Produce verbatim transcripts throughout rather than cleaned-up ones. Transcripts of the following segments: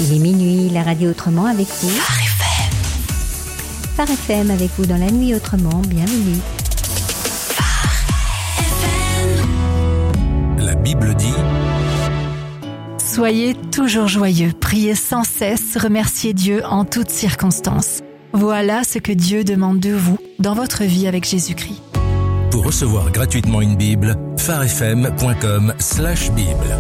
Il est minuit, la radio autrement avec vous. Phare F M. Phare F M avec vous dans la nuit autrement, bienvenue. Phare F M. La Bible dit: Soyez toujours joyeux, priez sans cesse, remerciez Dieu en toutes circonstances. Voilà ce que Dieu demande de vous dans votre vie avec Jésus-Christ. Pour recevoir gratuitement une Bible, pharefm point com slash Bible.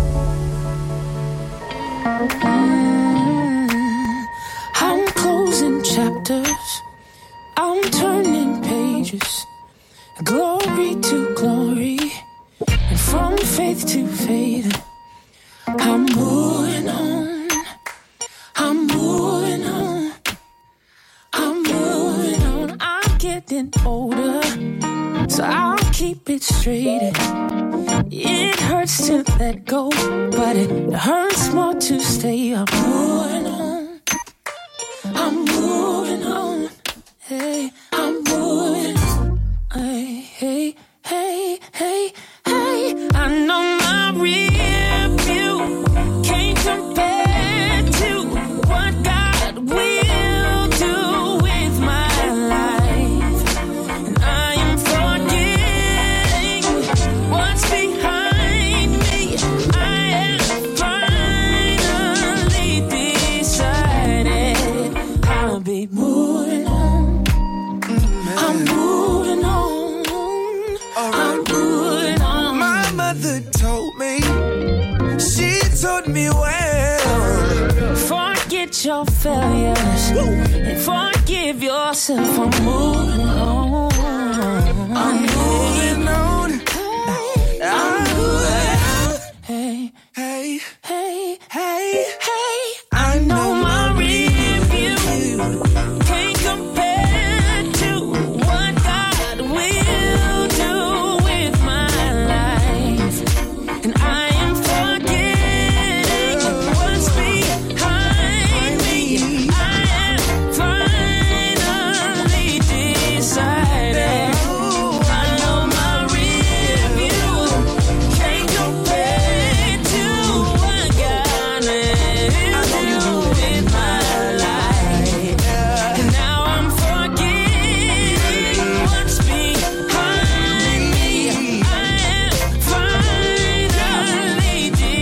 I'm closing chapters, I'm turning pages, glory to glory, and from faith to faith, I'm moving on, I'm moving on, I'm moving on. I'm getting older, so I'll keep it straight. It hurts to let go, but it hurts more to stay. I'm moving on, I'm moving on, hey, I'm moving on, hey, hey, hey, hey, hey. I know my rear view can't compare to what God will do with my life, and I am forgetting what's behind me. I have finally decided I'll be moving on. I'm moving on. I'm moving on. My mother told me, she told me well, Forget your failures and forgive yourself. I'm moving on. I'm moving on. I'm moving on. Hey, Hey, hey, hey, hey. I know my rear view can't compare to what God will do with my life, and I am forgetting what's behind me. I have finally decided. I know my rear view can't compare to what God will do with my life, and now I'm forgetting what's behind me. I have finally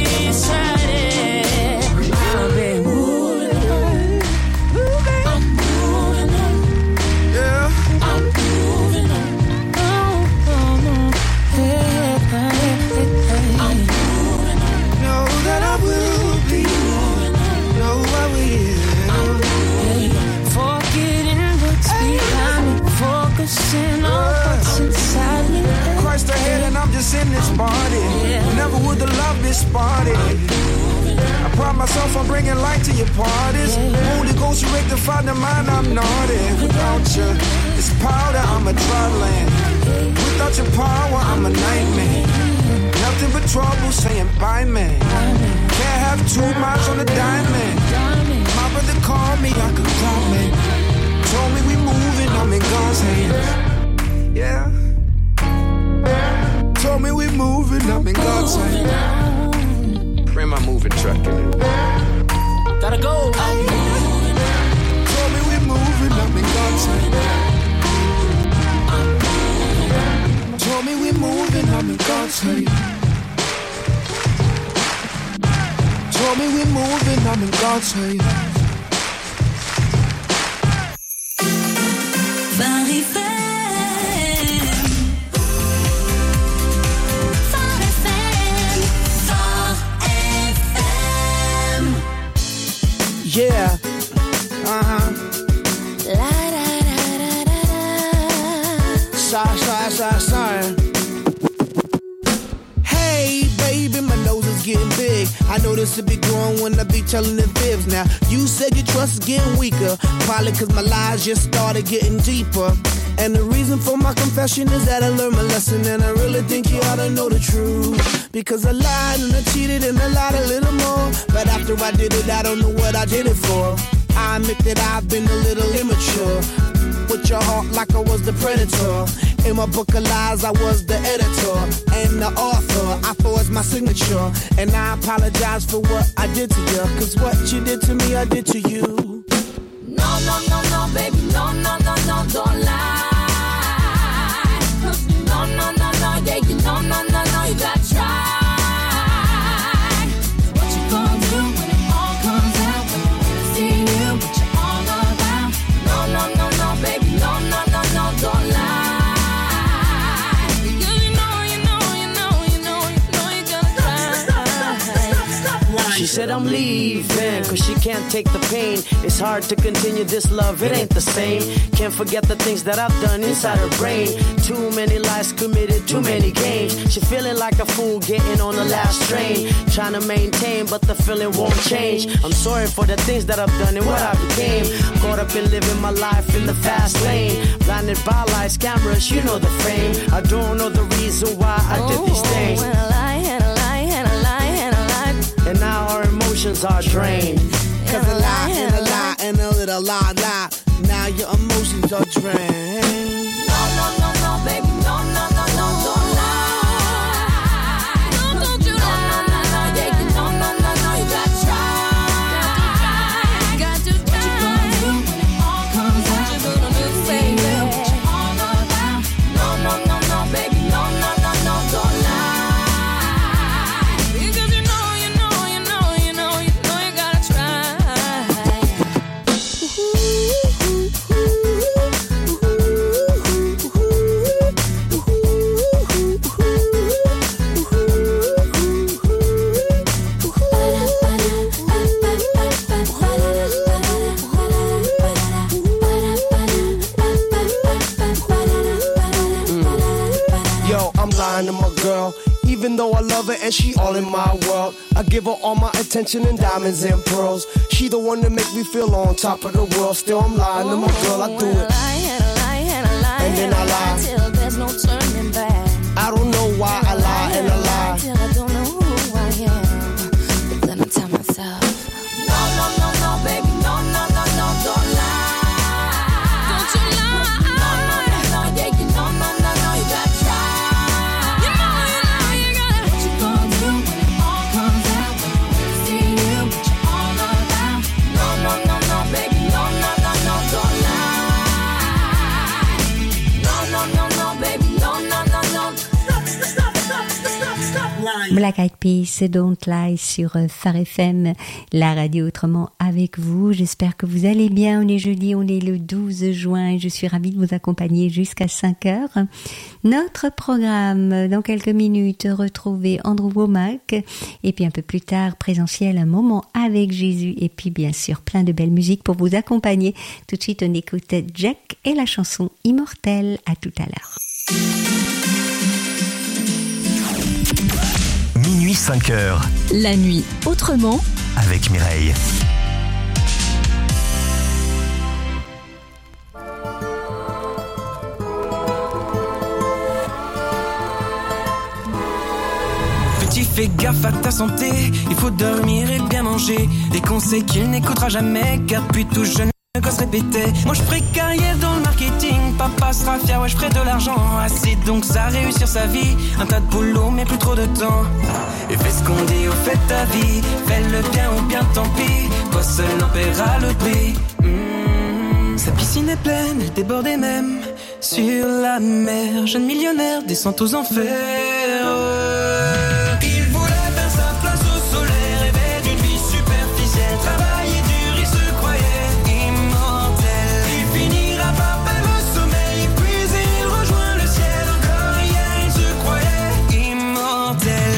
decided I'll be moving on. I'm moving on. yeah. I'm moving on. Oh, oh, oh. Hey, hey, hey, hey. I'm moving on. Know that I will be. Know I will. Hey, forgetting what's behind me, focusing on what's inside me. Christ ahead and I'm just in this body. Never would have loved this body. I pride myself on bringing light to your parties. Holy Ghost, you rectify the mind, I'm naughty. Without you, it's powder, I'm a dry land. Without your power, I'm a nightmare. Nothing but trouble saying bye, man. Can't have too much on the diamond. My brother called me like a grown man. Told me we moving, I'm in God's hands. Yeah. Told me we moving, I'm in God's hands. Bring my moving truck in it. Gotta go. Told me we moving, I'm in God's hands. Told me we moving, I'm in God's hands. Told me we moving, I'm in God's hands. Phare F M. Phare F M. Phare F M. Yeah. Uh-huh. La da da da da da. Sorry, sorry, sorry, sorry. Hey, baby, my nose is getting big. I know this will be growing when I be telling the fibs. Now, you said your trust is getting weaker. Probably cause my lies just started getting deeper. And the reason for my confession is that I learned my lesson, and I really think you ought to know the truth. Because I lied and I cheated and I lied a little more. But after I did it, I don't know what I did it for. I admit that I've been a little immature. with your heart like I was the predator. In my book of lies, I was the editor and the author. I forged my signature, and I apologize for what I did to you. Cause what you did to me, I did to you. No, no, no, no, baby, no, no, no, no, don't lie. No, no, no, no, yeah, you know, no, no, no, you gotta try. What you gonna do when it all comes out? When you really see you, what you all about? No, no, no, no, baby, no, no, no, no, don't lie. She said I'm leaving, cause she can't take the pain. It's hard to continue this love, it ain't the same. Can't forget the things that I've done inside her brain. Too many lies committed, too many games. She feeling like a fool getting on the last train. Trying to maintain, but the feeling won't change. I'm sorry for the things that I've done and what I became. Caught up in living my life in the fast lane. Blinded by lights, cameras, you know the fame. I don't know the reason why I did these things. And a lie, and a lie, and a lie, and a lie. And now our emotions are drained. Cause a lie and a lie and a little lie lie. Now your emotions are drained. No, no, no, no, baby, no, no, no, no, don't lie. No, don't you lie. No, no, no, yeah, you know, no, no, no, you gotta try. Got to try. What you gonna do when it all comes out? What you gonna do, baby? What you all about? No, no, no, no, baby, no, no, no, no, don't lie. Because you know, you know, you know, you know, you know you gotta try. Yo, I'm lying to my girl. Even though I love her and she all in my world, I give her all my attention and diamonds and pearls. She the one that make me feel on top of the world. Still I'm lying to my girl, I do it. And then I lie till there's no turning back. I don't know why I lie and I lie. Till I don't know who I am. But then I tell myself, no, no, no, no, baby, no, no, no, no, don't lie. Don't you lie. No, no, no, no, yeah, you know, no, no, no, you gotta try. You know, you know, you gotta. What you gonna do when it all comes out? When you really see you, what you all about? No, no, no, no, baby, no, no, no, no, don't lie. No, no, no, no, baby, no, no, no, no. Stop, stop, stop, stop, stop, stop lying. Black Eyed Peas, Don't Lie sur Phare F M, la radio autrement avec vous. J'espère que vous allez bien. On est jeudi, on est le douze juin et je suis ravie de vous accompagner jusqu'à cinq heures. Notre programme, dans quelques minutes, retrouver Andrew Womack et puis un peu plus tard, présentiel, un moment avec Jésus et puis bien sûr plein de belles musiques pour vous accompagner. Tout de suite, on écoute Jack et la chanson Immortelle. À tout à l'heure. Minuit cinq heures La nuit autrement. avec Mireille. Petit, fais gaffe à ta santé, il faut dormir et bien manger. Des conseils qu'il n'écoutera jamais, car depuis tout jeune, le gosse répétait. Moi je ferai carrière dans le marketing, papa sera fier, ouais je ferai de l'argent. Assez donc ça réussir sa vie, un tas de boulot mais plus trop de temps. Et fais ce qu'on dit, au fait ta vie, fais le bien ou bien tant pis, toi seul en paiera le prix. Mmh, sa piscine est pleine, elle débordait même sur la mer. Jeune millionnaire descend aux enfers. Il voulait faire sa place au soleil, rêvait d'une vie superficielle, travailler dur, il se croyait immortel. Il finira par perdre le sommeil, puis il rejoint le ciel. Encore hier, il se croyait immortel.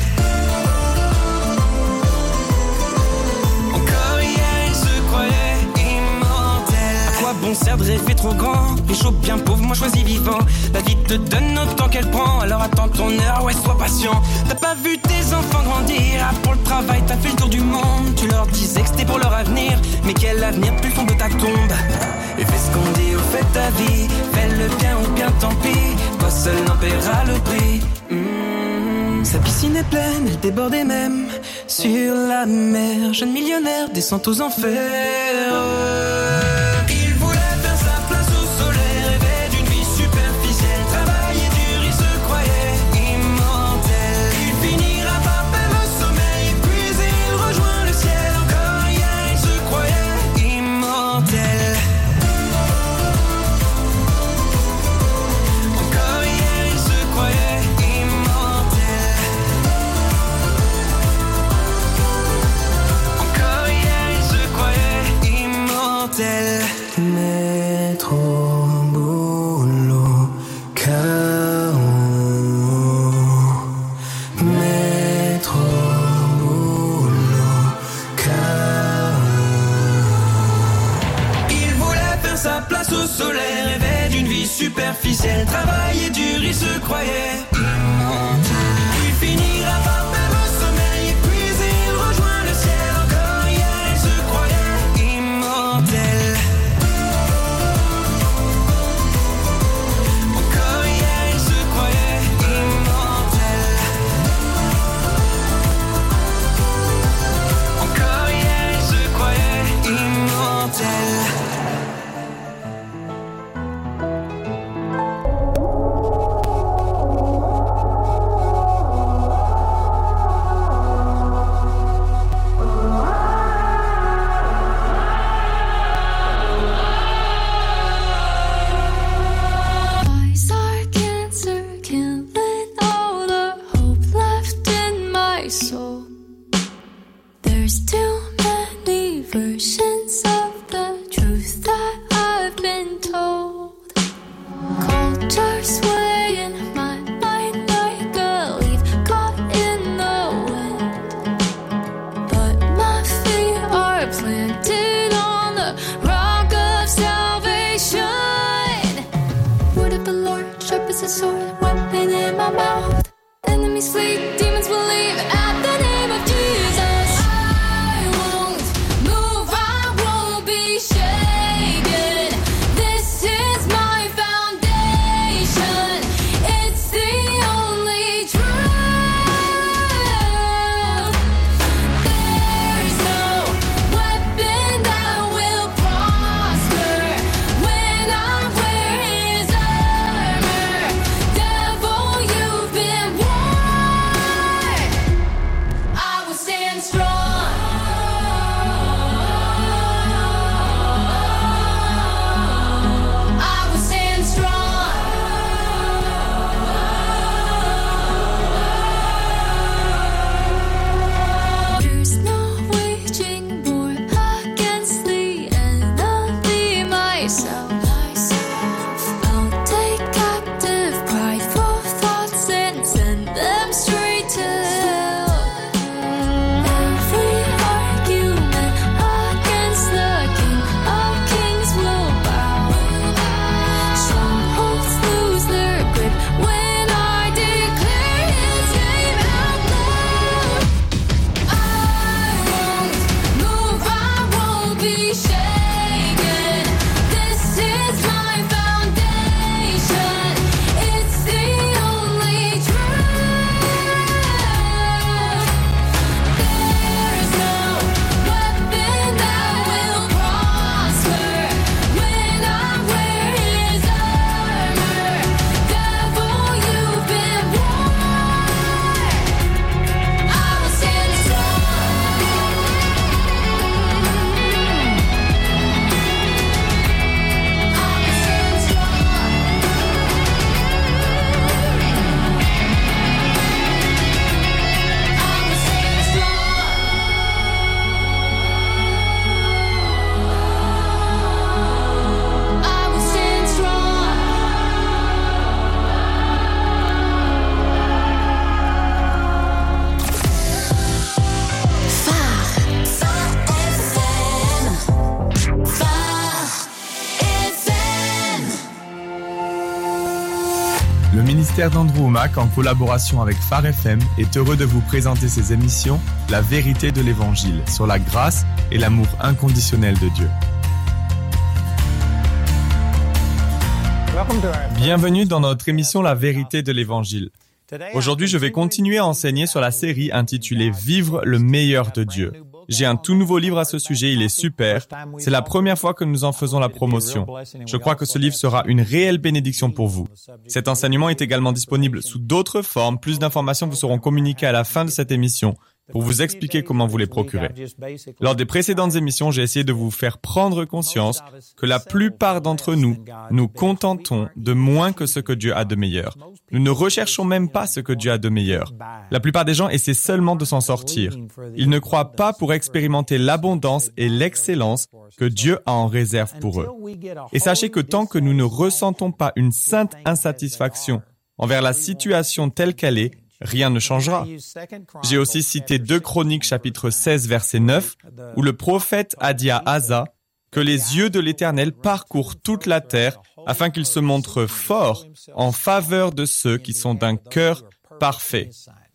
Encore hier, il se croyait immortel. À quoi bon sert de rêver trop grand, riche ou bien pauvre, moi choisis vivant. La vie te donne autant qu'elle prend, alors attends ton heure, ouais sois patient. T'as pas vu tes enfants grandir, ah, pour le travail t'as fait le tour du monde. Tu leur disais que c'était pour leur avenir, mais quel avenir plus le fond de ta tombe. Et fais ce qu'on dit, au fait ta vie, fais le bien ou bien tant pis, toi seul en paiera le prix. Mmh, sa piscine est pleine, elle débordait même sur la mer. Jeune millionnaire descend aux enfers. Il voulait faire sa place au soleil. soul. There's too many versions of the truth that I've been told. Culture swaying my mind like a leaf caught in the wind. But my feet are planted on the rock of salvation. Word of the Lord, sharp as a sword, weapon in my mouth. Enemies flee, demons will leave at the name of Jesus. I won't move, I won't be shaken. This is my foundation. It's the only truth. There's no weapon that will prosper when I wear His armor. Devil, you've been warned. I will stand strong. I will stand strong. There's no waging war against the enemy, myself. I'll take captive prideful thoughts and send them straight to hell. Every argument against the King of Kings will bow. Strongholds lose their grip when I declare His name out loud. I won't move, I won't be shaken. This is my foundation. It's the only truth. There's no weapon that will prosper when I wear His armor. Devil, you've been warned. I will stand strong. Le ministère d'Andrew Wommack, en collaboration avec Phare F M, est heureux de vous présenter ses émissions La vérité de l'Évangile sur la grâce et l'amour inconditionnel de Dieu. Bienvenue dans notre émission La vérité de l'Évangile. Aujourd'hui, je vais continuer à enseigner sur la série intitulée Vivre le meilleur de Dieu. J'ai un tout nouveau livre à ce sujet, il est super. C'est la première fois que nous en faisons la promotion. Je crois que ce livre sera une réelle bénédiction pour vous. Cet enseignement est également disponible sous d'autres formes. Plus d'informations vous seront communiquées à la fin de cette émission pour vous expliquer comment vous les procurer. Lors des précédentes émissions, j'ai essayé de vous faire prendre conscience que la plupart d'entre nous nous contentons de moins que ce que Dieu a de meilleur. Nous ne recherchons même pas ce que Dieu a de meilleur. La plupart des gens essaient seulement de s'en sortir. Ils ne croient pas pour expérimenter l'abondance et l'excellence que Dieu a en réserve pour eux. Et sachez que tant que nous ne ressentons pas une sainte insatisfaction envers la situation telle qu'elle est, rien ne changera. J'ai aussi cité deux Chroniques chapitre seize verset neuf où le prophète a dit à Asa que les yeux de l'Éternel parcourent toute la terre afin qu'il se montre fort en faveur de ceux qui sont d'un cœur parfait.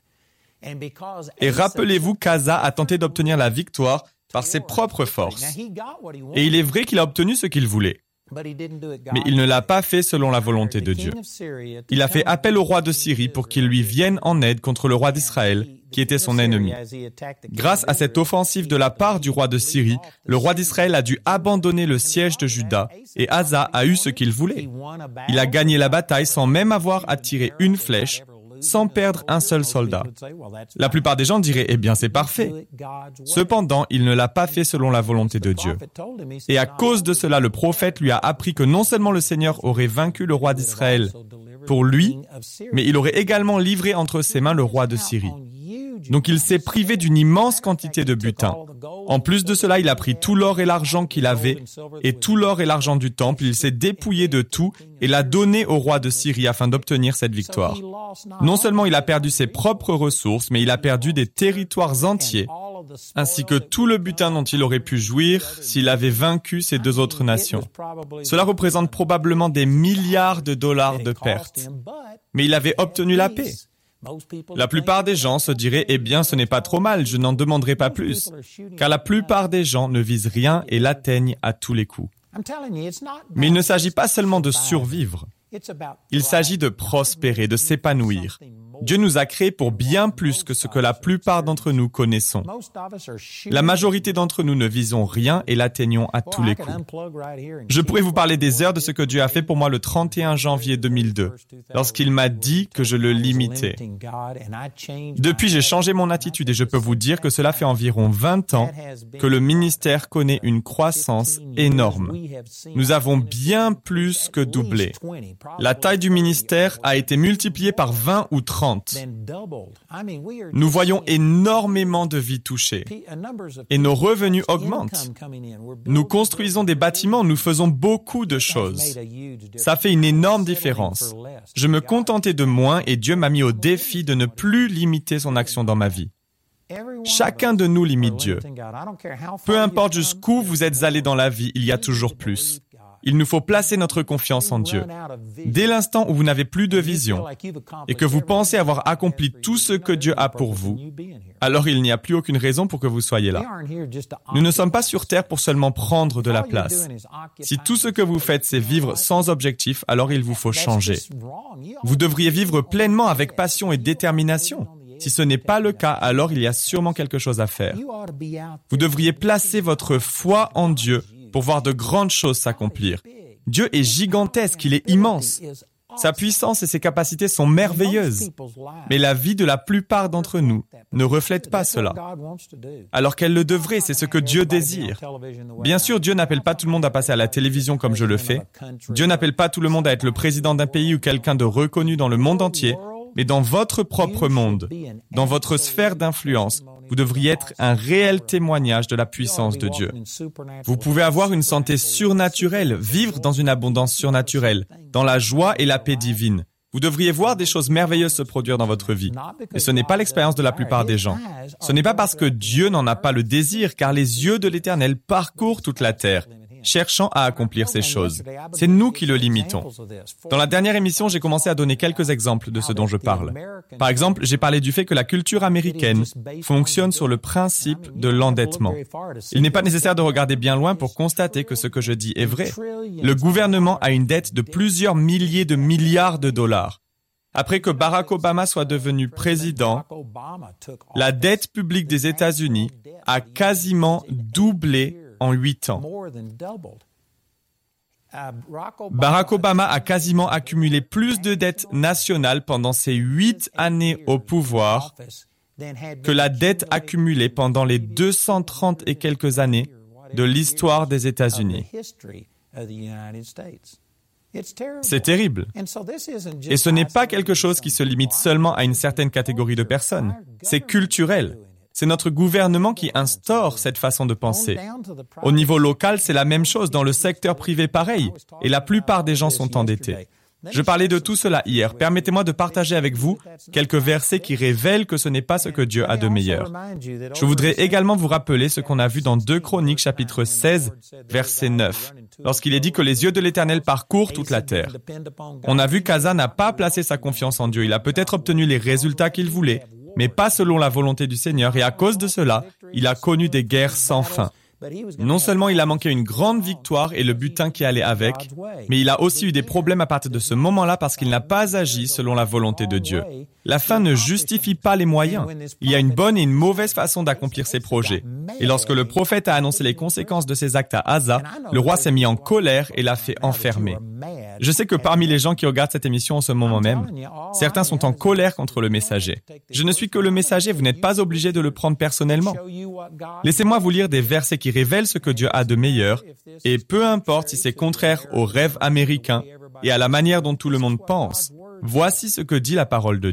Et rappelez-vous qu'Asa a tenté d'obtenir la victoire par ses propres forces. Et il est vrai qu'il a obtenu ce qu'il voulait. Mais il ne l'a pas fait selon la volonté de Dieu. Il a fait appel au roi de Syrie pour qu'il lui vienne en aide contre le roi d'Israël, qui était son ennemi. Grâce à cette offensive de la part du roi de Syrie, le roi d'Israël a dû abandonner le siège de Juda et Asa a eu ce qu'il voulait. Il a gagné la bataille sans même avoir à tirer une flèche, sans perdre un seul soldat. La plupart des gens diraient, eh bien c'est parfait. Cependant, il ne l'a pas fait selon la volonté de Dieu. Et à cause de cela, le prophète lui a appris que non seulement le Seigneur aurait vaincu le roi d'Israël pour lui, mais il aurait également livré entre ses mains le roi de Syrie. Donc il s'est privé d'une immense quantité de butin. En plus de cela, il a pris tout l'or et l'argent qu'il avait, et tout l'or et l'argent du temple, il s'est dépouillé de tout et l'a donné au roi de Syrie afin d'obtenir cette victoire. Non seulement il a perdu ses propres ressources, mais il a perdu des territoires entiers, ainsi que tout le butin dont il aurait pu jouir s'il avait vaincu ces deux autres nations. Cela représente probablement des milliards de dollars de pertes. Mais il avait obtenu la paix. La plupart des gens se diraient « Eh bien, ce n'est pas trop mal, je n'en demanderai pas plus », car la plupart des gens ne visent rien et l'atteignent à tous les coups. Mais il ne s'agit pas seulement de survivre. Il s'agit de prospérer, de s'épanouir. Dieu nous a créés pour bien plus que ce que la plupart d'entre nous connaissons. La majorité d'entre nous ne visons rien et l'atteignons à tous les coups. Je pourrais vous parler des heures de ce que Dieu a fait pour moi le trente et un janvier deux mille deux, lorsqu'il m'a dit que je le limitais. Depuis, j'ai changé mon attitude et je peux vous dire que cela fait environ vingt ans que le ministère connaît une croissance énorme. Nous avons bien plus que doublé. La taille du ministère a été multipliée par vingt ou trente. Nous voyons énormément de vies touchées et nos revenus augmentent. Nous construisons des bâtiments, nous faisons beaucoup de choses. Ça fait une énorme différence. Je me contentais de moins et Dieu m'a mis au défi de ne plus limiter son action dans ma vie. Chacun de nous limite Dieu. Peu importe jusqu'où vous êtes allés dans la vie, il y a toujours plus. Il nous faut placer notre confiance en Dieu. Dès l'instant où vous n'avez plus de vision et que vous pensez avoir accompli tout ce que Dieu a pour vous, alors il n'y a plus aucune raison pour que vous soyez là. Nous ne sommes pas sur terre pour seulement prendre de la place. Si tout ce que vous faites, c'est vivre sans objectif, alors il vous faut changer. Vous devriez vivre pleinement avec passion et détermination. Si ce n'est pas le cas, alors il y a sûrement quelque chose à faire. Vous devriez placer votre foi en Dieu pour voir de grandes choses s'accomplir. Dieu est gigantesque, il est immense. Sa puissance et ses capacités sont merveilleuses. Mais la vie de la plupart d'entre nous ne reflète pas cela. Alors qu'elle le devrait, c'est ce que Dieu désire. Bien sûr, Dieu n'appelle pas tout le monde à passer à la télévision comme je le fais. Dieu n'appelle pas tout le monde à être le président d'un pays ou quelqu'un de reconnu dans le monde entier. Mais dans votre propre monde, dans votre sphère d'influence, vous devriez être un réel témoignage de la puissance de Dieu. Vous pouvez avoir une santé surnaturelle, vivre dans une abondance surnaturelle, dans la joie et la paix divine. Vous devriez voir des choses merveilleuses se produire dans votre vie. Et ce n'est pas l'expérience de la plupart des gens. Ce n'est pas parce que Dieu n'en a pas le désir, car les yeux de l'Éternel parcourent toute la terre, cherchant à accomplir ces choses. C'est nous qui le limitons. Dans la dernière émission, j'ai commencé à donner quelques exemples de ce dont je parle. Par exemple, j'ai parlé du fait que la culture américaine fonctionne sur le principe de l'endettement. Il n'est pas nécessaire de regarder bien loin pour constater que ce que je dis est vrai. Le gouvernement a une dette de plusieurs milliers de milliards de dollars. Après que Barack Obama soit devenu président, la dette publique des États-Unis a quasiment doublé en huit ans. Barack Obama a quasiment accumulé plus de dettes nationales pendant ses huit années au pouvoir que la dette accumulée pendant les deux cent trente et quelques années de l'histoire des États-Unis. C'est terrible. Et ce n'est pas quelque chose qui se limite seulement à une certaine catégorie de personnes. C'est culturel. C'est notre gouvernement qui instaure cette façon de penser. Au niveau local, c'est la même chose. Dans le secteur privé, pareil. Et la plupart des gens sont endettés. Je parlais de tout cela hier. Permettez-moi de partager avec vous quelques versets qui révèlent que ce n'est pas ce que Dieu a de meilleur. Je voudrais également vous rappeler ce qu'on a vu dans deux Chroniques, chapitre seize, verset neuf, lorsqu'il est dit que les yeux de l'Éternel parcourent toute la terre. On a vu qu'Asa n'a pas placé sa confiance en Dieu. Il a peut-être obtenu les résultats qu'il voulait, mais pas selon la volonté du Seigneur, et à cause de cela, il a connu des guerres sans fin. Non seulement il a manqué une grande victoire et le butin qui allait avec, mais il a aussi eu des problèmes à partir de ce moment-là parce qu'il n'a pas agi selon la volonté de Dieu. La fin ne justifie pas les moyens. Il y a une bonne et une mauvaise façon d'accomplir ses projets. Et lorsque le prophète a annoncé les conséquences de ses actes à Asa, le roi s'est mis en colère et l'a fait enfermer. Je sais que parmi les gens qui regardent cette émission en ce moment même, certains sont en colère contre le messager. Je ne suis que le messager, vous n'êtes pas obligé de le prendre personnellement. Laissez-moi vous lire des versets qui révèlent ce que Dieu a de meilleur, et peu importe si c'est contraire aux rêves américains et à la manière dont tout le monde pense, voici ce que dit la parole de Dieu.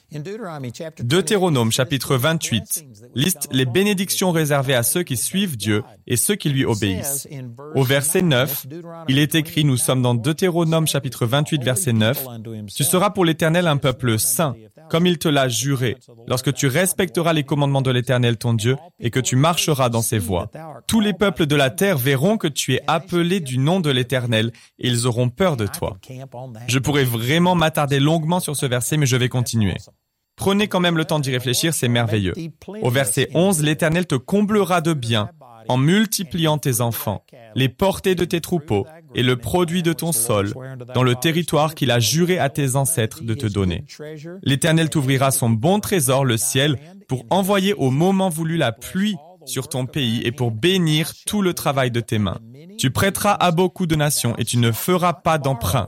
Deutéronome chapitre vingt-huit liste les bénédictions réservées à ceux qui suivent Dieu et ceux qui lui obéissent. Au verset neuf, il est écrit, nous sommes dans Deutéronome chapitre vingt-huit verset neuf, « Tu seras pour l'Éternel un peuple saint, comme il te l'a juré, lorsque tu respecteras les commandements de l'Éternel ton Dieu et que tu marcheras dans ses voies. Tous les peuples de la terre verront que tu es appelé du nom de l'Éternel et ils auront peur de toi. » Je pourrais vraiment m'attarder longuement sur ce verset, mais je vais continuer. Prenez quand même le temps d'y réfléchir, c'est merveilleux. Au verset onze, l'Éternel te comblera de biens en multipliant tes enfants, les portées de tes troupeaux et le produit de ton sol dans le territoire qu'il a juré à tes ancêtres de te donner. L'Éternel t'ouvrira son bon trésor, le ciel, pour envoyer au moment voulu la pluie sur ton pays et pour bénir tout le travail de tes mains. Tu prêteras à beaucoup de nations et tu ne feras pas d'emprunt.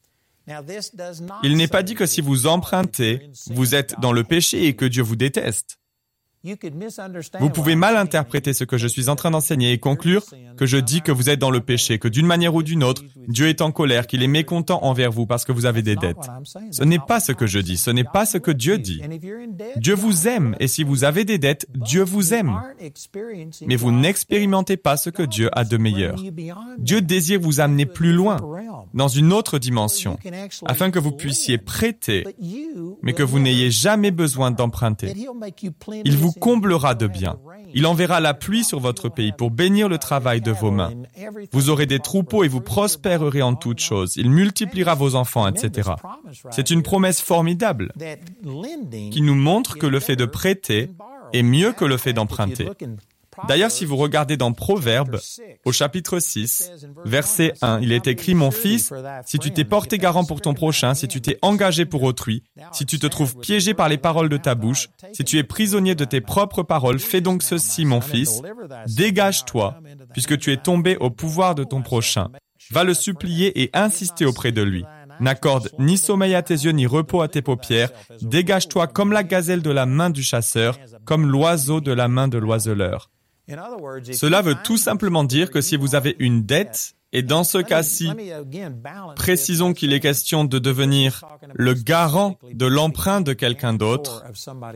Il n'est pas dit que si vous empruntez, vous êtes dans le péché et que Dieu vous déteste. Vous pouvez mal interpréter ce que je suis en train d'enseigner et conclure que je dis que vous êtes dans le péché, que d'une manière ou d'une autre, Dieu est en colère, qu'il est mécontent envers vous parce que vous avez des dettes. Ce n'est pas ce que je dis, ce n'est pas ce que Dieu dit. Dieu vous aime et si vous avez des dettes, Dieu vous aime. Mais vous n'expérimentez pas ce que Dieu a de meilleur. Dieu désire vous amener plus loin, dans une autre dimension, afin que vous puissiez prêter, mais que vous n'ayez jamais besoin d'emprunter. Il vous comblera de biens. Il enverra la pluie sur votre pays pour bénir le travail de vos mains. Vous aurez des troupeaux et vous prospérerez en toutes choses. Il multipliera vos enfants, et cetera. C'est une promesse formidable qui nous montre que le fait de prêter est mieux que le fait d'emprunter. D'ailleurs, si vous regardez dans Proverbes, au chapitre six, verset un, il est écrit « Mon fils, si tu t'es porté garant pour ton prochain, si tu t'es engagé pour autrui, si tu te trouves piégé par les paroles de ta bouche, si tu es prisonnier de tes propres paroles, fais donc ceci, mon fils, dégage-toi, puisque tu es tombé au pouvoir de ton prochain. Va le supplier et insister auprès de lui. N'accorde ni sommeil à tes yeux, ni repos à tes paupières. Dégage-toi comme la gazelle de la main du chasseur, comme l'oiseau de la main de l'oiseleur. » Cela veut tout simplement dire que si vous avez une dette, et dans ce cas-ci, précisons qu'il est question de devenir le garant de l'emprunt de quelqu'un d'autre,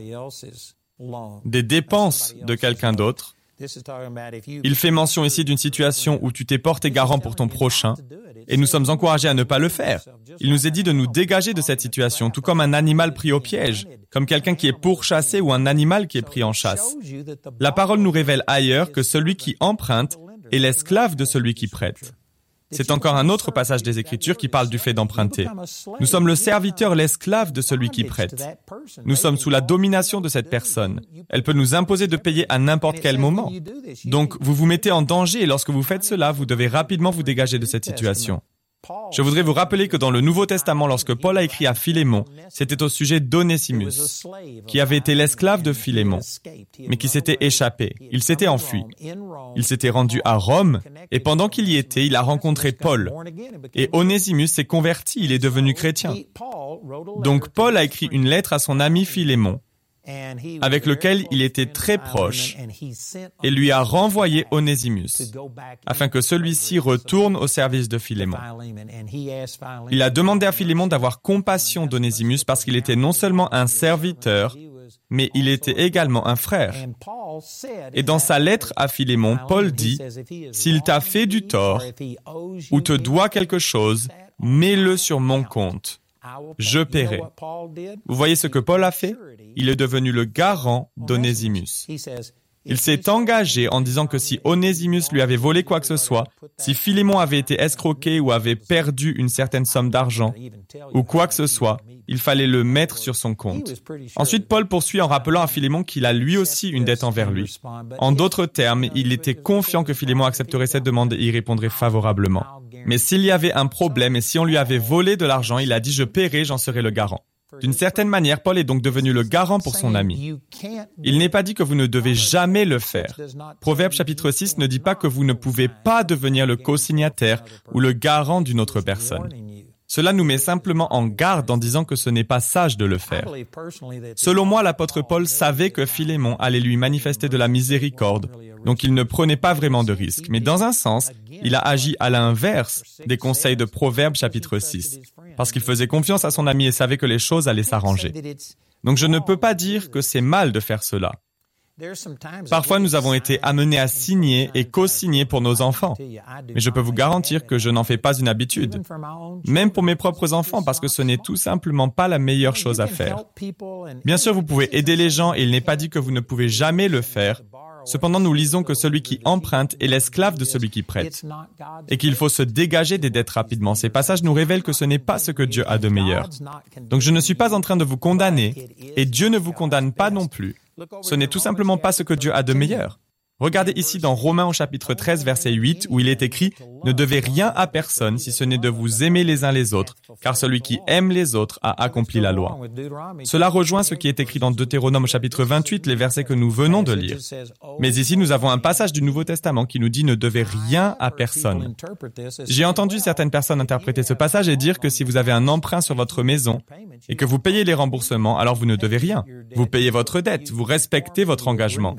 des dépenses de quelqu'un d'autre. Il fait mention ici d'une situation où tu t'es porté garant pour ton prochain, et nous sommes encouragés à ne pas le faire. Il nous est dit de nous dégager de cette situation, tout comme un animal pris au piège, comme quelqu'un qui est pourchassé ou un animal qui est pris en chasse. La parole nous révèle ailleurs que celui qui emprunte est l'esclave de celui qui prête. C'est encore un autre passage des Écritures qui parle du fait d'emprunter. Nous sommes le serviteur, l'esclave de celui qui prête. Nous sommes sous la domination de cette personne. Elle peut nous imposer de payer à n'importe quel moment. Donc, vous vous mettez en danger et lorsque vous faites cela, vous devez rapidement vous dégager de cette situation. Je voudrais vous rappeler que dans le Nouveau Testament, lorsque Paul a écrit à Philémon, c'était au sujet d'Onésimus, qui avait été l'esclave de Philémon, mais qui s'était échappé. Il s'était enfui. Il s'était rendu à Rome, et pendant qu'il y était, il a rencontré Paul. Et Onésimus s'est converti, il est devenu chrétien. Donc Paul a écrit une lettre à son ami Philémon, avec lequel il était très proche, et lui a renvoyé Onésimus, afin que celui-ci retourne au service de Philémon. Il a demandé à Philémon d'avoir compassion d'Onésimus parce qu'il était non seulement un serviteur, mais il était également un frère. Et dans sa lettre à Philémon, Paul dit, « S'il t'a fait du tort ou te doit quelque chose, mets-le sur mon compte. Je paierai. » Vous voyez ce que Paul a fait? Il est devenu le garant d'Onésimus. Il s'est engagé en disant que si Onésimus lui avait volé quoi que ce soit, si Philémon avait été escroqué ou avait perdu une certaine somme d'argent, ou quoi que ce soit, il fallait le mettre sur son compte. Ensuite, Paul poursuit en rappelant à Philémon qu'il a lui aussi une dette envers lui. En d'autres termes, il était confiant que Philémon accepterait cette demande et y répondrait favorablement. Mais s'il y avait un problème et si on lui avait volé de l'argent, il a dit « Je paierai, j'en serai le garant ». D'une certaine manière, Paul est donc devenu le garant pour son ami. Il n'est pas dit que vous ne devez jamais le faire. Proverbe chapitre six ne dit pas que vous ne pouvez pas devenir le co-signataire ou le garant d'une autre personne. Cela nous met simplement en garde en disant que ce n'est pas sage de le faire. Selon moi, l'apôtre Paul savait que Philémon allait lui manifester de la miséricorde, donc il ne prenait pas vraiment de risques. Mais dans un sens, il a agi à l'inverse des conseils de Proverbes chapitre six, parce qu'il faisait confiance à son ami et savait que les choses allaient s'arranger. Donc je ne peux pas dire que c'est mal de faire cela. Parfois, nous avons été amenés à signer et co-signer pour nos enfants. Mais je peux vous garantir que je n'en fais pas une habitude. Même pour mes propres enfants, parce que ce n'est tout simplement pas la meilleure chose à faire. Bien sûr, vous pouvez aider les gens et il n'est pas dit que vous ne pouvez jamais le faire. Cependant, nous lisons que celui qui emprunte est l'esclave de celui qui prête et qu'il faut se dégager des dettes rapidement. Ces passages nous révèlent que ce n'est pas ce que Dieu a de meilleur. Donc, je ne suis pas en train de vous condamner et Dieu ne vous condamne pas non plus. Ce n'est tout simplement pas ce que Dieu a de meilleur. Regardez ici dans Romains au chapitre treize, verset huit, où il est écrit « Ne devez rien à personne si ce n'est de vous aimer les uns les autres, car celui qui aime les autres a accompli la loi. » Cela rejoint ce qui est écrit dans Deutéronome au chapitre vingt-huit, les versets que nous venons de lire. Mais ici, nous avons un passage du Nouveau Testament qui nous dit « Ne devez rien à personne ». J'ai entendu certaines personnes interpréter ce passage et dire que si vous avez un emprunt sur votre maison et que vous payez les remboursements, alors vous ne devez rien. Vous payez votre dette, vous respectez votre engagement.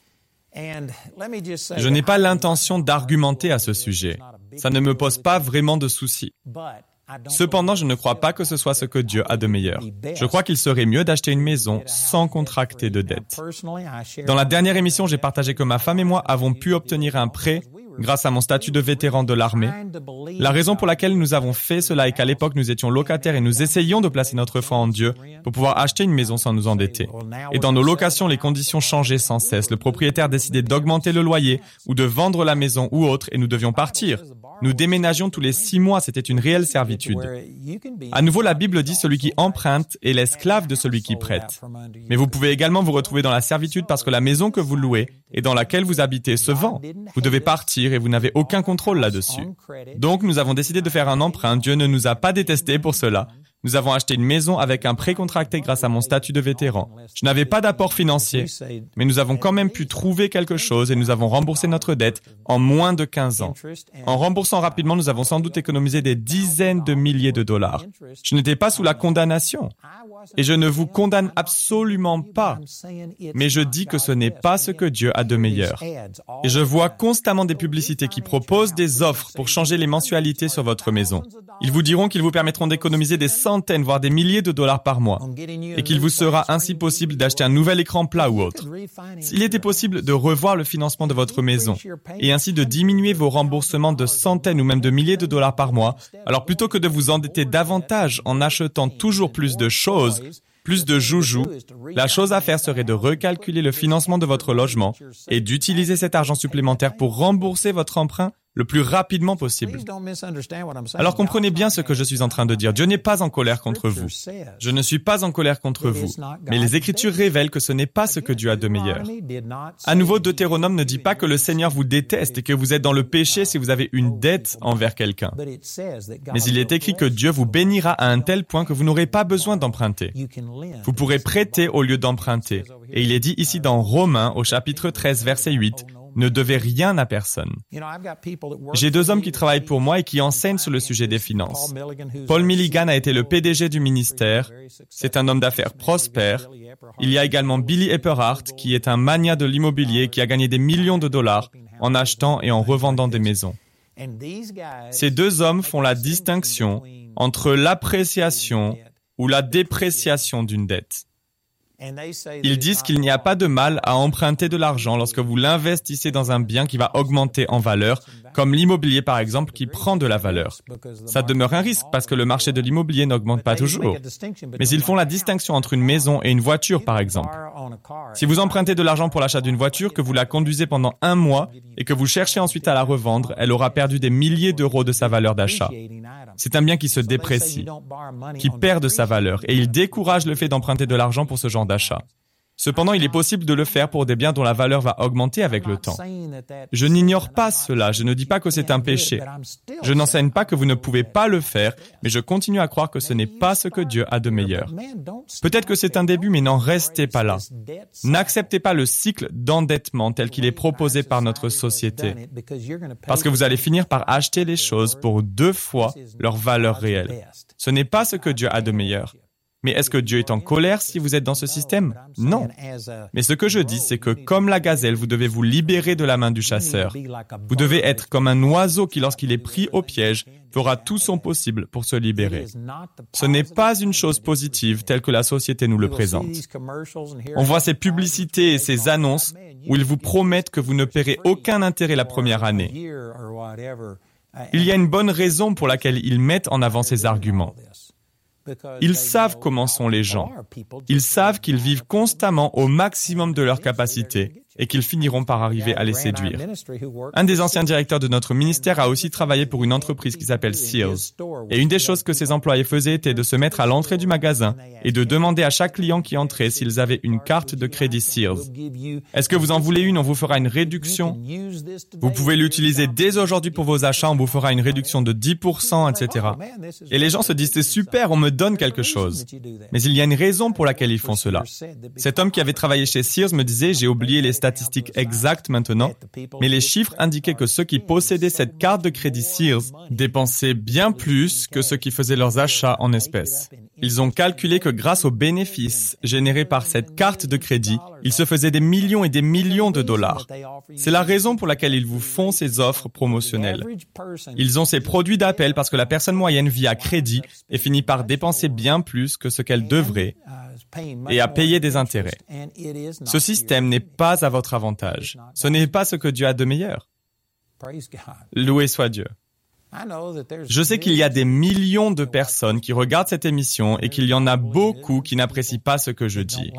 Je n'ai pas l'intention d'argumenter à ce sujet. Ça ne me pose pas vraiment de soucis. Cependant, je ne crois pas que ce soit ce que Dieu a de meilleur. Je crois qu'il serait mieux d'acheter une maison sans contracter de dette. Dans la dernière émission, j'ai partagé que ma femme et moi avons pu obtenir un prêt grâce à mon statut de vétéran de l'armée. La raison pour laquelle nous avons fait cela est qu'à l'époque, nous étions locataires et nous essayions de placer notre foi en Dieu pour pouvoir acheter une maison sans nous endetter. Et dans nos locations, les conditions changeaient sans cesse. Le propriétaire décidait d'augmenter le loyer ou de vendre la maison ou autre et nous devions partir. Nous déménagions tous les six mois, c'était une réelle servitude. À nouveau, la Bible dit « Celui qui emprunte est l'esclave de celui qui prête ». Mais vous pouvez également vous retrouver dans la servitude parce que la maison que vous louez et dans laquelle vous habitez se vend. Vous devez partir et vous n'avez aucun contrôle là-dessus. Donc, nous avons décidé de faire un emprunt. Dieu ne nous a pas détestés pour cela. Nous avons acheté une maison avec un prêt contracté grâce à mon statut de vétéran. Je n'avais pas d'apport financier, mais nous avons quand même pu trouver quelque chose et nous avons remboursé notre dette en moins de quinze ans. En remboursant rapidement, nous avons sans doute économisé des dizaines de milliers de dollars. Je n'étais pas sous la condamnation. Et je ne vous condamne absolument pas, mais je dis que ce n'est pas ce que Dieu a de meilleur. Et je vois constamment des publicités qui proposent des offres pour changer les mensualités sur votre maison. Ils vous diront qu'ils vous permettront d'économiser des centaines, voire des milliers de dollars par mois, et qu'il vous sera ainsi possible d'acheter un nouvel écran plat ou autre. S'il était possible de revoir le financement de votre maison, et ainsi de diminuer vos remboursements de centaines ou même de milliers de dollars par mois, alors plutôt que de vous endetter davantage en achetant toujours plus de choses, plus de joujoux, la chose à faire serait de recalculer le financement de votre logement et d'utiliser cet argent supplémentaire pour rembourser votre emprunt le plus rapidement possible. Alors comprenez bien ce que je suis en train de dire. Dieu n'est pas en colère contre vous. Je ne suis pas en colère contre vous. Mais les Écritures révèlent que ce n'est pas ce que Dieu a de meilleur. À nouveau, Deutéronome ne dit pas que le Seigneur vous déteste et que vous êtes dans le péché si vous avez une dette envers quelqu'un. Mais il est écrit que Dieu vous bénira à un tel point que vous n'aurez pas besoin d'emprunter. Vous pourrez prêter au lieu d'emprunter. Et il est dit ici dans Romains au chapitre treize, verset huit, ne devez rien à personne. J'ai deux hommes qui travaillent pour moi et qui enseignent sur le sujet des finances. Paul Milligan a été le P D G du ministère. C'est un homme d'affaires prospère. Il y a également Billy Epperhart, qui est un magnat de l'immobilier qui a gagné des millions de dollars en achetant et en revendant des maisons. Ces deux hommes font la distinction entre l'appréciation ou la dépréciation d'une dette. Ils disent qu'il n'y a pas de mal à emprunter de l'argent lorsque vous l'investissez dans un bien qui va augmenter en valeur, comme l'immobilier par exemple qui prend de la valeur. Ça demeure un risque parce que le marché de l'immobilier n'augmente pas toujours. Mais ils font la distinction entre une maison et une voiture par exemple. Si vous empruntez de l'argent pour l'achat d'une voiture, que vous la conduisez pendant un mois et que vous cherchez ensuite à la revendre, elle aura perdu des milliers d'euros de sa valeur d'achat. C'est un bien qui se déprécie, qui perd de sa valeur et il décourage le fait d'emprunter de l'argent pour ce genre d'achat. Cependant, il est possible de le faire pour des biens dont la valeur va augmenter avec le temps. Je n'ignore pas cela, je ne dis pas que c'est un péché. Je n'enseigne pas que vous ne pouvez pas le faire, mais je continue à croire que ce n'est pas ce que Dieu a de meilleur. Peut-être que c'est un début, mais n'en restez pas là. N'acceptez pas le cycle d'endettement tel qu'il est proposé par notre société, parce que vous allez finir par acheter les choses pour deux fois leur valeur réelle. Ce n'est pas ce que Dieu a de meilleur. Mais est-ce que Dieu est en colère si vous êtes dans ce système? Non. Mais ce que je dis, c'est que comme la gazelle, vous devez vous libérer de la main du chasseur. Vous devez être comme un oiseau qui, lorsqu'il est pris au piège, fera tout son possible pour se libérer. Ce n'est pas une chose positive telle que la société nous le présente. On voit ces publicités et ces annonces où ils vous promettent que vous ne paierez aucun intérêt la première année. Il y a une bonne raison pour laquelle ils mettent en avant ces arguments. Ils savent comment sont les gens. Ils savent qu'ils vivent constamment au maximum de leur capacité et qu'ils finiront par arriver à les séduire. Un des anciens directeurs de notre ministère a aussi travaillé pour une entreprise qui s'appelle Sears. Et une des choses que ses employés faisaient était de se mettre à l'entrée du magasin et de demander à chaque client qui entrait s'ils avaient une carte de crédit Sears. Est-ce que vous en voulez une? On vous fera une réduction. Vous pouvez l'utiliser dès aujourd'hui pour vos achats, on vous fera une réduction de dix pour cent, et cetera. Et les gens se disent, c'est super, on me donne quelque chose. Mais il y a une raison pour laquelle ils font cela. Cet homme qui avait travaillé chez Sears me disait, j'ai oublié les statistiques exactes maintenant, mais les chiffres indiquaient que ceux qui possédaient cette carte de crédit Sears dépensaient bien plus que ceux qui faisaient leurs achats en espèces. Ils ont calculé que grâce aux bénéfices générés par cette carte de crédit, ils se faisaient des millions et des millions de dollars. C'est la raison pour laquelle ils vous font ces offres promotionnelles. Ils ont ces produits d'appel parce que la personne moyenne vit à crédit et finit par dépenser bien plus que ce qu'elle devrait et à payer des intérêts. Ce système n'est pas à votre avantage. Ce n'est pas ce que Dieu a de meilleur. Loué soit Dieu. Je sais qu'il y a des millions de personnes qui regardent cette émission et qu'il y en a beaucoup qui n'apprécient pas ce que je dis.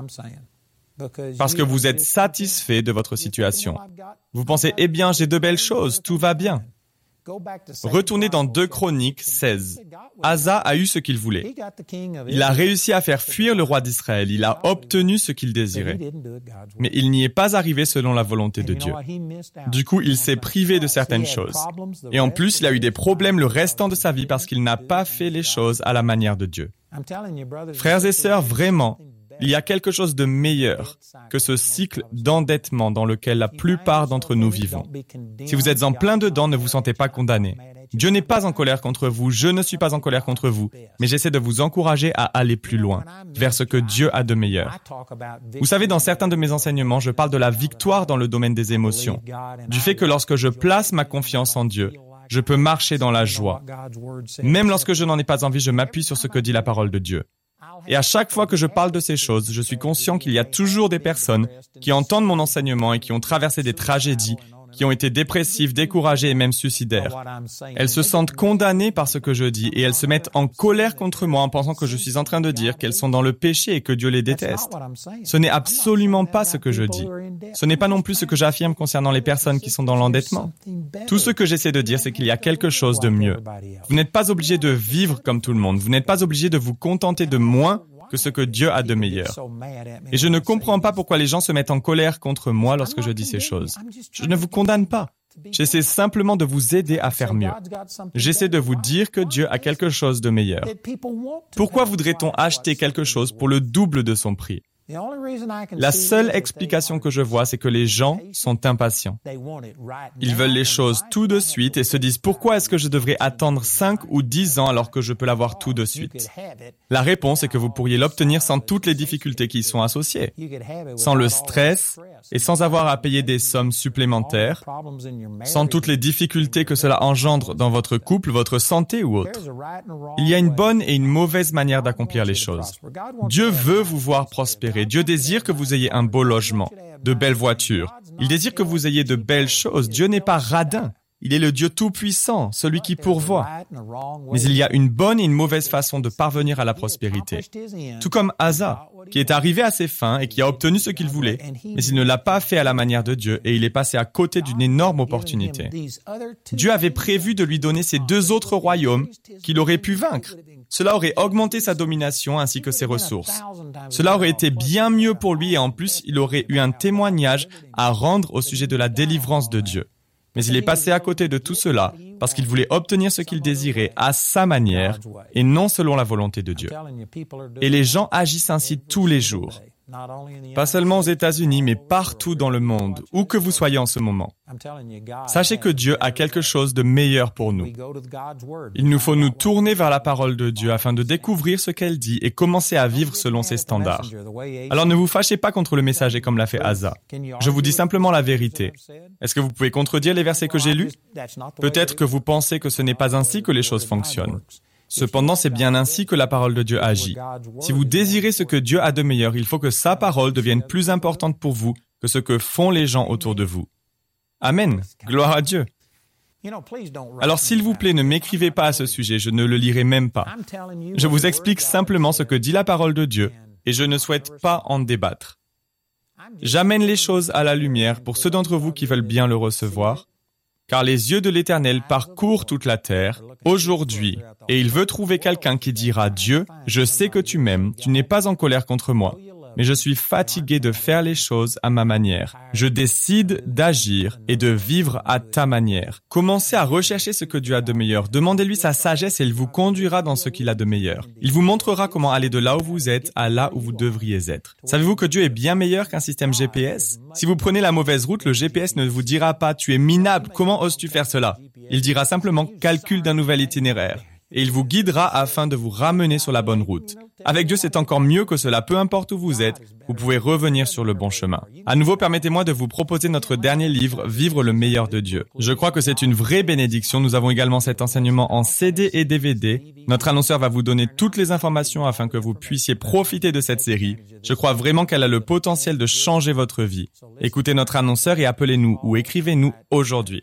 Parce que vous êtes satisfait de votre situation. Vous pensez, eh bien, j'ai de belles choses, tout va bien. Retournez dans deux Chroniques seize. Asa a eu ce qu'il voulait. Il a réussi à faire fuir le roi d'Israël. Il a obtenu ce qu'il désirait. Mais il n'y est pas arrivé selon la volonté de Dieu. Du coup, il s'est privé de certaines choses. Et en plus, il a eu des problèmes le restant de sa vie parce qu'il n'a pas fait les choses à la manière de Dieu. Frères et sœurs, vraiment, il y a quelque chose de meilleur que ce cycle d'endettement dans lequel la plupart d'entre nous vivons. Si vous êtes en plein dedans, ne vous sentez pas condamné. Dieu n'est pas en colère contre vous, je ne suis pas en colère contre vous, mais j'essaie de vous encourager à aller plus loin, vers ce que Dieu a de meilleur. Vous savez, dans certains de mes enseignements, je parle de la victoire dans le domaine des émotions, du fait que lorsque je place ma confiance en Dieu, je peux marcher dans la joie. Même lorsque je n'en ai pas envie, je m'appuie sur ce que dit la parole de Dieu. Et à chaque fois que je parle de ces choses, je suis conscient qu'il y a toujours des personnes qui entendent mon enseignement et qui ont traversé des tragédies, qui ont été dépressives, découragées et même suicidaires. Elles se sentent condamnées par ce que je dis et elles se mettent en colère contre moi en pensant que je suis en train de dire qu'elles sont dans le péché et que Dieu les déteste. Ce n'est absolument pas ce que je dis. Ce n'est pas non plus ce que j'affirme concernant les personnes qui sont dans l'endettement. Tout ce que j'essaie de dire, c'est qu'il y a quelque chose de mieux. Vous n'êtes pas obligé de vivre comme tout le monde. Vous n'êtes pas obligé de vous contenter de moins que ce que Dieu a de meilleur. Et je ne comprends pas pourquoi les gens se mettent en colère contre moi lorsque je dis ces choses. Je ne vous condamne pas. J'essaie simplement de vous aider à faire mieux. J'essaie de vous dire que Dieu a quelque chose de meilleur. Pourquoi voudrait-on acheter quelque chose pour le double de son prix? La seule explication que je vois, c'est que les gens sont impatients. Ils veulent les choses tout de suite et se disent « Pourquoi est-ce que je devrais attendre cinq ou dix ans alors que je peux l'avoir tout de suite ?» La réponse est que vous pourriez l'obtenir sans toutes les difficultés qui y sont associées, sans le stress et sans avoir à payer des sommes supplémentaires, sans toutes les difficultés que cela engendre dans votre couple, votre santé ou autre. Il y a une bonne et une mauvaise manière d'accomplir les choses. Dieu veut vous voir prospérer. Dieu désire que vous ayez un beau logement, de belles voitures. Il désire que vous ayez de belles choses. Dieu n'est pas radin. Il est le Dieu tout-puissant, celui qui pourvoit. Mais il y a une bonne et une mauvaise façon de parvenir à la prospérité. Tout comme Asa, qui est arrivé à ses fins et qui a obtenu ce qu'il voulait, mais il ne l'a pas fait à la manière de Dieu et il est passé à côté d'une énorme opportunité. Dieu avait prévu de lui donner ces deux autres royaumes qu'il aurait pu vaincre. Cela aurait augmenté sa domination ainsi que ses ressources. Cela aurait été bien mieux pour lui et en plus, il aurait eu un témoignage à rendre au sujet de la délivrance de Dieu. Mais il est passé à côté de tout cela parce qu'il voulait obtenir ce qu'il désirait à sa manière et non selon la volonté de Dieu. Et les gens agissent ainsi tous les jours. Pas seulement aux États-Unis, mais partout dans le monde, où que vous soyez en ce moment. Sachez que Dieu a quelque chose de meilleur pour nous. Il nous faut nous tourner vers la parole de Dieu afin de découvrir ce qu'elle dit et commencer à vivre selon ses standards. Alors ne vous fâchez pas contre le messager comme l'a fait Asa. Je vous dis simplement la vérité. Est-ce que vous pouvez contredire les versets que j'ai lus? Peut-être que vous pensez que ce n'est pas ainsi que les choses fonctionnent. Cependant, c'est bien ainsi que la parole de Dieu agit. Si vous désirez ce que Dieu a de meilleur, il faut que sa parole devienne plus importante pour vous que ce que font les gens autour de vous. Amen. Gloire à Dieu. Alors s'il vous plaît, ne m'écrivez pas à ce sujet, je ne le lirai même pas. Je vous explique simplement ce que dit la parole de Dieu et je ne souhaite pas en débattre. J'amène les choses à la lumière pour ceux d'entre vous qui veulent bien le recevoir, car les yeux de l'Éternel parcourent toute la terre, aujourd'hui, et il veut trouver quelqu'un qui dira « Dieu, je sais que tu m'aimes, tu n'es pas en colère contre moi, mais je suis fatigué de faire les choses à ma manière. Je décide d'agir et de vivre à ta manière. » Commencez à rechercher ce que Dieu a de meilleur. Demandez-lui sa sagesse et il vous conduira dans ce qu'il a de meilleur. Il vous montrera comment aller de là où vous êtes à là où vous devriez être. Savez-vous que Dieu est bien meilleur qu'un système G P S? Si vous prenez la mauvaise route, le G P S ne vous dira pas « Tu es minable, comment oses-tu faire cela ?» Il dira simplement « Calcul d'un nouvel itinéraire ». Et il vous guidera afin de vous ramener sur la bonne route. Avec Dieu, c'est encore mieux que cela. Peu importe où vous êtes, vous pouvez revenir sur le bon chemin. À nouveau, permettez-moi de vous proposer notre dernier livre, Vivre le meilleur de Dieu. Je crois que c'est une vraie bénédiction. Nous avons également cet enseignement en C D et D V D. Notre annonceur va vous donner toutes les informations afin que vous puissiez profiter de cette série. Je crois vraiment qu'elle a le potentiel de changer votre vie. Écoutez notre annonceur et appelez-nous ou écrivez-nous aujourd'hui.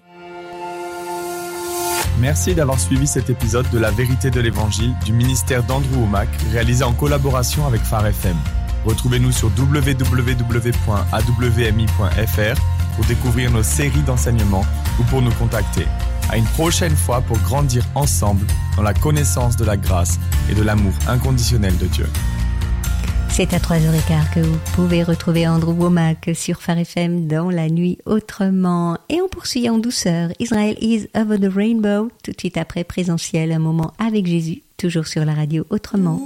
Merci d'avoir suivi cet épisode de La Vérité de l'Évangile du ministère d'Andrew Wommack, réalisé en collaboration avec Phare F M. Retrouvez-nous sur w w w point a w m i point f r pour découvrir nos séries d'enseignements ou pour nous contacter. À une prochaine fois pour grandir ensemble dans la connaissance de la grâce et de l'amour inconditionnel de Dieu. C'est à trois heures quinze que vous pouvez retrouver Andrew Wommack sur Phare F M dans la nuit autrement. Et on poursuit en douceur. Israel is over the rainbow. Tout de suite après Présentiel, un moment avec Jésus, toujours sur la radio autrement.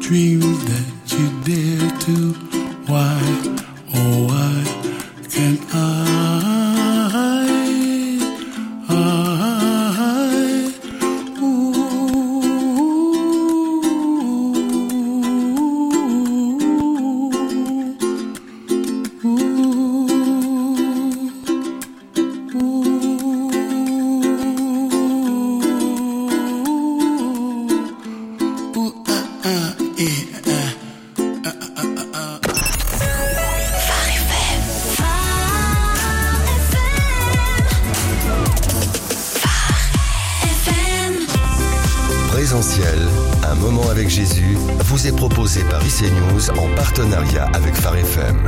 dream that you dare to. Why, oh why can't I? I, ooh, Présentiel, un moment avec Jésus, vous est proposé par I C News en partenariat avec Phare F M.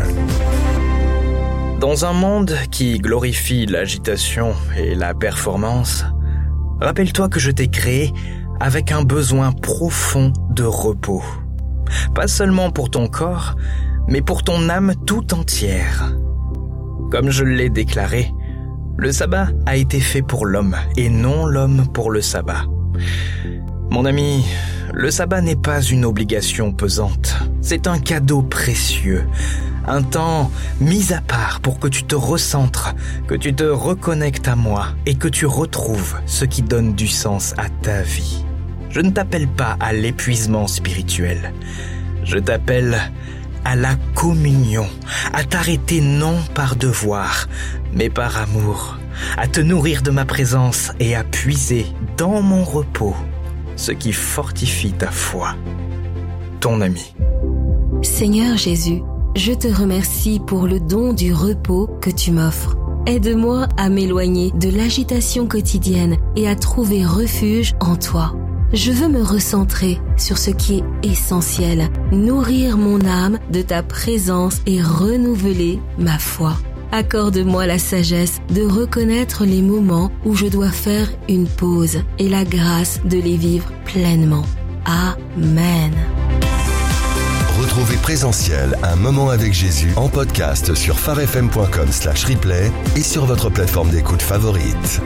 Dans un monde qui glorifie l'agitation et la performance, rappelle-toi que je t'ai créé avec un besoin profond de repos. Pas seulement pour ton corps, mais pour ton âme tout entière. Comme je l'ai déclaré, le sabbat a été fait pour l'homme et non l'homme pour le sabbat. Mon ami, le sabbat n'est pas une obligation pesante. C'est un cadeau précieux. Un temps mis à part pour que tu te recentres, que tu te reconnectes à moi et que tu retrouves ce qui donne du sens à ta vie. Je ne t'appelle pas à l'épuisement spirituel. Je t'appelle à la communion, à t'arrêter non par devoir, mais par amour, à te nourrir de ma présence et à puiser dans mon repos ce qui fortifie ta foi. Ton ami. Seigneur Jésus, je te remercie pour le don du repos que tu m'offres. Aide-moi à m'éloigner de l'agitation quotidienne et à trouver refuge en toi. Je veux me recentrer sur ce qui est essentiel, nourrir mon âme de ta présence et renouveler ma foi. Accorde-moi la sagesse de reconnaître les moments où je dois faire une pause et la grâce de les vivre pleinement. Amen. Retrouvez Présentiel, un moment avec Jésus en podcast sur pharefm.com slash replay et sur votre plateforme d'écoute favorite.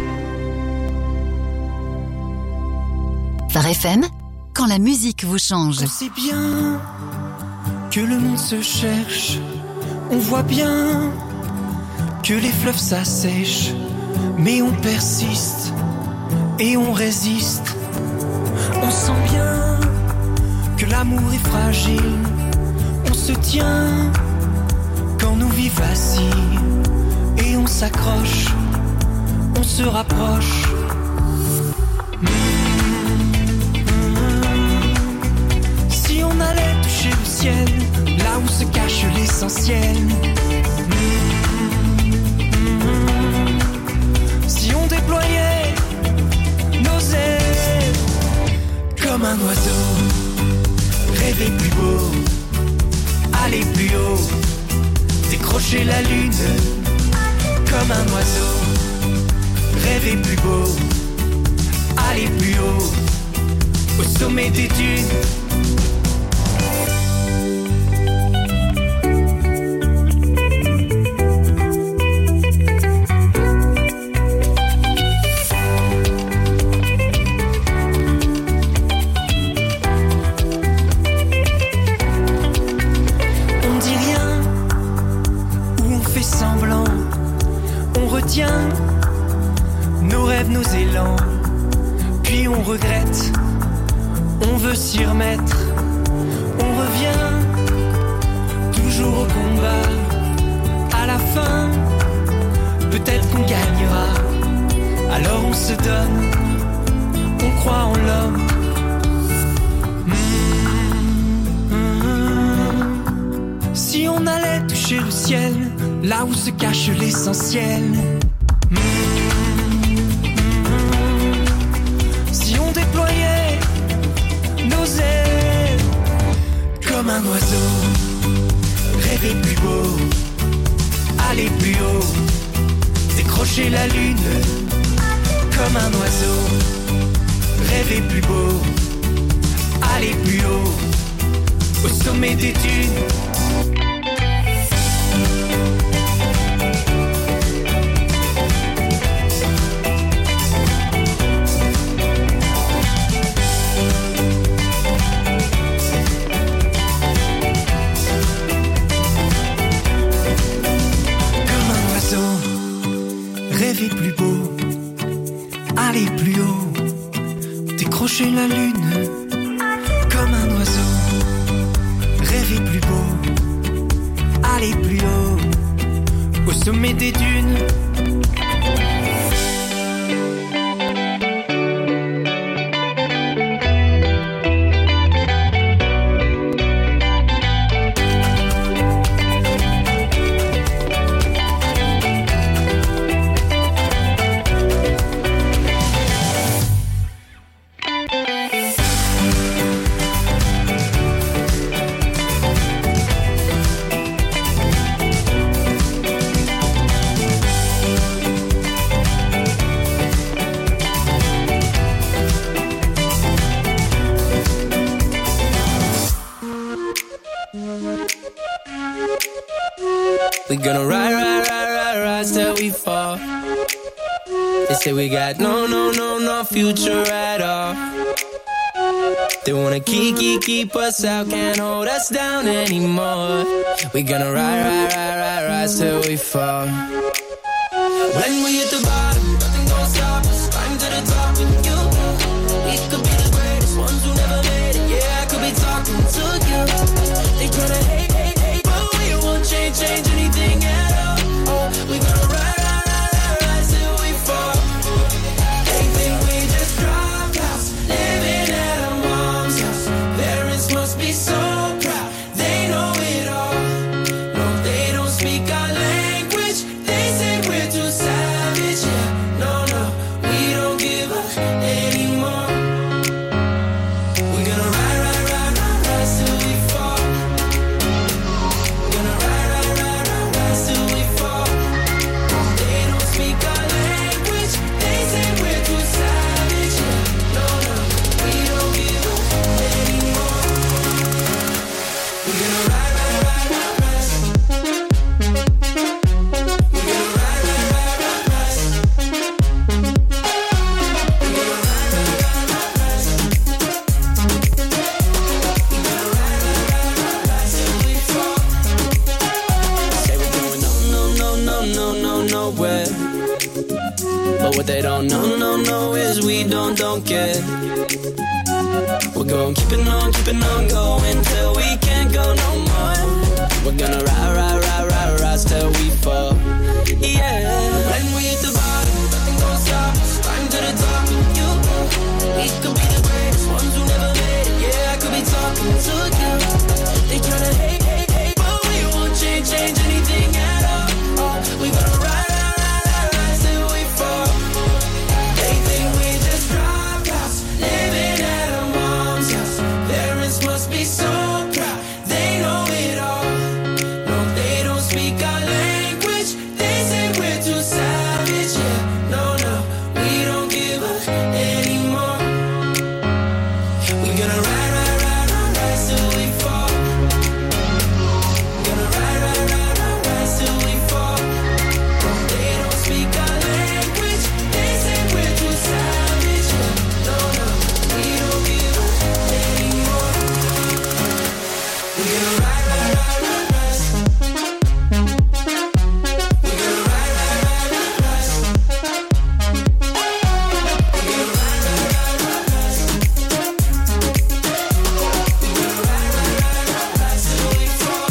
Phare F M, quand la musique vous change. On sait bien que le monde se cherche, on voit bien que les fleuves s'assèchent, mais on persiste et on résiste. On sent bien que l'amour est fragile, on se tient quand nos vies vacillent et on s'accroche, on se rapproche. Si on allait toucher le ciel, là où se cache l'essentiel. Si on déployait nos ailes comme un oiseau, rêver plus beau, aller plus haut, décrocher la lune comme un oiseau, rêver plus beau, aller plus haut, au sommet des dunes. Nos rêves, nos élans, puis on regrette, on veut s'y remettre, on revient toujours au combat. À la fin, peut-être qu'on gagnera, alors on se donne, on croit en l'homme. Mmh, mmh. Si on allait toucher le ciel, là où se cache l'essentiel. Si on déployait nos ailes comme un oiseau, rêver plus beau, aller plus haut, décrocher la lune comme un oiseau, rêver plus beau, aller plus haut, au sommet des dunes. sommet des dunes. We gonna ride, ride, ride, ride, rise till we fall. They say we got no, no, no, no future at all. They wanna keep, keep, keep us out, can't hold us down anymore. We gonna ride, ride, ride, ride, rise till we fall. When we hit the bottom, nothing gonna stop us. Climb to the top with you. We could be the greatest ones who never made it. Yeah, I could be talking to you. They tryna hate, hate, hate, but we won't change, change anything at all. Oh, we gonna ride, ride, ride, ride, rise till we fall. They think we just dropped out, living at our mom's house. Parents must be so proud, they know it all. No, they don't speak our language. They say we're too savage. Yeah, no, no, we don't give up anymore. We're gonna ride, ride, ride, ride, rise till we fall. Gonna ride, ride, ride, ride, rise till we fall. They don't speak our language. They say we're too savage. Yeah, no, no, we don't give up anymore. We're gonna ride, ride, ride, ride, rise. We're gonna ride, ride, ride, ride, rise. We're gonna ride, ride, ride, ride, rise. We're gonna ride, ride, ride, ride, rise till we fall. Say we're going no, no, no, no, no, no, nowhere. But what they don't know, no, no, is we don't, don't care. We're going keeping on, keeping on going till we can't go no more. We're gonna ride, ride, ride, ride, rise till we fall. Yeah. When we hit the bottom, nothing gonna stop us. Climb to the top with you. We could be the greatest ones who never made it. Yeah, I could be talking to you. They tryna hate, hate, hate, but we won't change, change anything at all. Oh, we gonna ride, ride, ride, ride, rise till we fall. They think we just dropped out, living at our mom's house. Parents must be so proud, they know it all. No, they don't speak our language. They say we're too savage. Yeah, no, no, we don't give up anymore. We gonna ride, ride, ride, ride, rise till we fall. Gonna ride, ride, ride, ride, rise till we fall. They don't speak our language. They say we're too savage. Yeah, no, no, we don't give up anymore. We gonna ride, ride, ride, ride, rise. We gonna ride, ride, ride, ride, rise. We gonna ride, ride, ride, ride, rise. We gonna ride, ride, ride, ride, rise till we fall.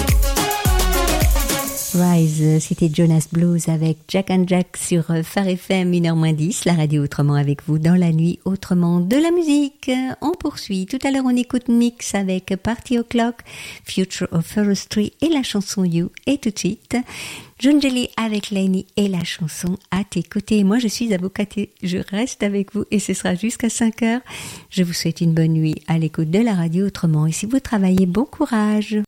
Rise, c'était Jonas Blues avec Jack and Jack sur Phare F M, une heure moins dix, la radio autrement avec vous dans la nuit, autrement de la musique. On poursuit. Tout à l'heure, on écoute Mix avec Party O'Clock, Future of Forestry et la chanson You. Et tout de suite, John Jelly avec Lainey et la chanson À tes côtés. Moi, je suis avocatée, je reste avec vous et ce sera jusqu'à cinq heures. Je vous souhaite une bonne nuit à l'écoute de la radio autrement. Et si vous travaillez, bon courage.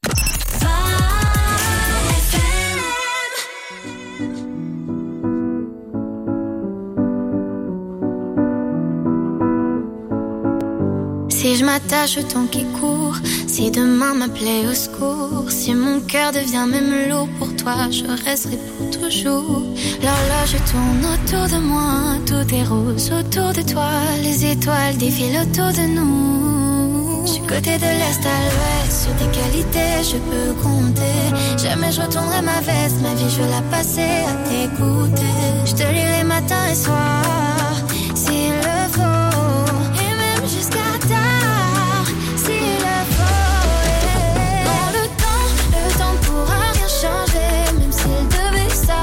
Si je m'attache au temps qui court, si demain m'appelait au secours, si mon cœur devient même lourd pour toi, je resterai pour toujours. L'horloge tourne autour de moi, tout est rose autour de toi, les étoiles défilent autour de nous. Du côté de l'est à l'ouest, sur tes qualités je peux compter. Jamais je retournerai ma veste, ma vie je veux la passer à t'écouter. Je te lirai matin et soir, s'il le faut. Jusqu'à tard, s'il le faut. Non, le temps, le temps pourra rien changer, même s'il devait s'arrêter.